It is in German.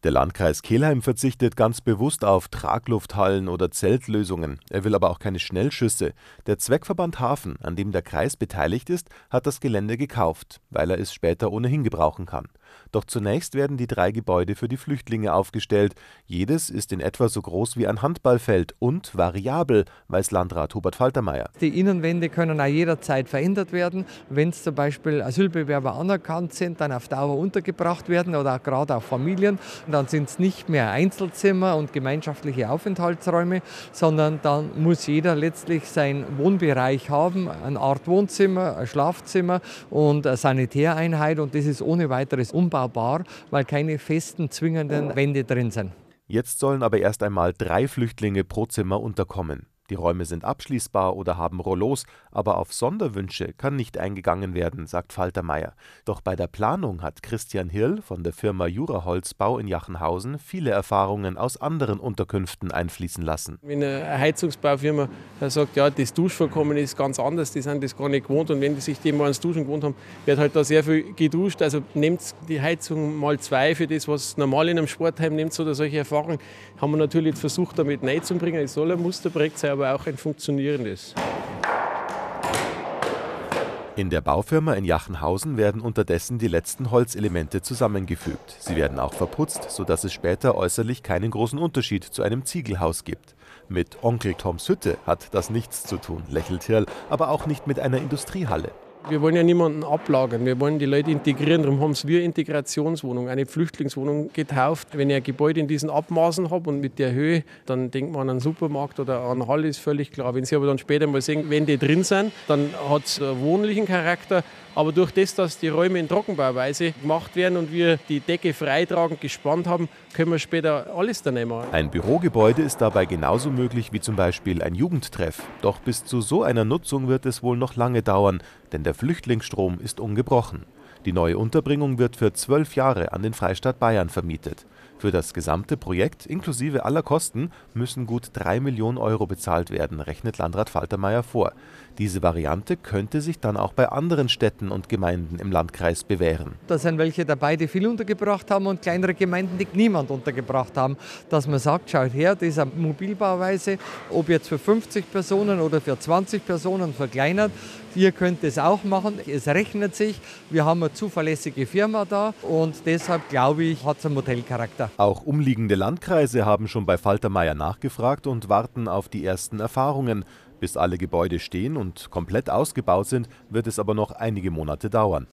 Der Landkreis Kelheim verzichtet ganz bewusst auf Traglufthallen oder Zeltlösungen. Er will aber auch keine Schnellschüsse. Der Zweckverband Hafen, an dem der Kreis beteiligt ist, hat das Gelände gekauft, weil er es später ohnehin gebrauchen kann. Doch zunächst werden die 3 Gebäude für die Flüchtlinge aufgestellt. Jedes ist in etwa so groß wie ein Handballfeld und variabel, weiß Landrat Hubert Faltermeier. Die Innenwände können auch jederzeit verändert werden. Wenn es zum Beispiel Asylbewerber anerkannt sind, dann auf Dauer untergebracht werden oder auch gerade auch Familien. Dann sind es nicht mehr Einzelzimmer und gemeinschaftliche Aufenthaltsräume, sondern dann muss jeder letztlich seinen Wohnbereich haben, eine Art Wohnzimmer, ein Schlafzimmer und eine Sanitäreinheit, und das ist ohne weiteres umbaubar, weil keine festen, zwingenden Wände drin sind. Jetzt sollen aber erst einmal 3 Flüchtlinge pro Zimmer unterkommen. Die Räume sind abschließbar oder haben Rollos, aber auf Sonderwünsche kann nicht eingegangen werden, sagt Faltermeier. Doch bei der Planung hat Christian Hirl von der Firma Juraholzbau in Jachenhausen viele Erfahrungen aus anderen Unterkünften einfließen lassen. Wenn eine Heizungsbaufirma sagt, ja, das Duschvorkommen ist ganz anders, die sind das gar nicht gewohnt, und wenn die sich dem mal ans Duschen gewohnt haben, wird halt da sehr viel geduscht. Also nehmt die Heizung mal 2 für das, was normal in einem Sportheim nimmt, oder solche Erfahrungen haben wir natürlich jetzt versucht, damit reinzubringen. Es soll ein Musterprojekt sein, aber auch ein funktionierendes. In der Baufirma in Jachenhausen werden unterdessen die letzten Holzelemente zusammengefügt. Sie werden auch verputzt, sodass es später äußerlich keinen großen Unterschied zu einem Ziegelhaus gibt. Mit Onkel Toms Hütte hat das nichts zu tun, lächelt Hirl, aber auch nicht mit einer Industriehalle. Wir wollen ja niemanden ablagern, wir wollen die Leute integrieren, darum haben es wir Integrationswohnung, eine Flüchtlingswohnung getauft. Wenn ich ein Gebäude in diesen Abmaßen habe und mit der Höhe, dann denkt man an einen Supermarkt oder an eine Halle, ist völlig klar. Wenn Sie aber dann später mal sehen, wenn die drin sind, dann hat es einen wohnlichen Charakter. Aber durch das, dass die Räume in Trockenbauweise gemacht werden und wir die Decke freitragend gespannt haben, können wir später alles daneben machen. Ein Bürogebäude ist dabei genauso möglich wie zum Beispiel ein Jugendtreff. Doch bis zu so einer Nutzung wird es wohl noch lange dauern, denn der Flüchtlingsstrom ist ungebrochen. Die neue Unterbringung wird für 12 Jahre an den Freistaat Bayern vermietet. Für das gesamte Projekt inklusive aller Kosten müssen gut 3 Millionen Euro bezahlt werden, rechnet Landrat Faltermeier vor. Diese Variante könnte sich dann auch bei anderen Städten und Gemeinden im Landkreis bewähren. Da sind welche dabei, die viel untergebracht haben, und kleinere Gemeinden, die niemand untergebracht haben. Dass man sagt, schaut her, das ist eine Mobilbauweise, ob jetzt für 50 Personen oder für 20 Personen verkleinert. Ihr könnt es auch machen, es rechnet sich. Wir haben eine zuverlässige Firma da, und deshalb glaube ich, hat es einen Modellcharakter. Auch umliegende Landkreise haben schon bei Faltermeier nachgefragt und warten auf die ersten Erfahrungen. Bis alle Gebäude stehen und komplett ausgebaut sind, wird es aber noch einige Monate dauern.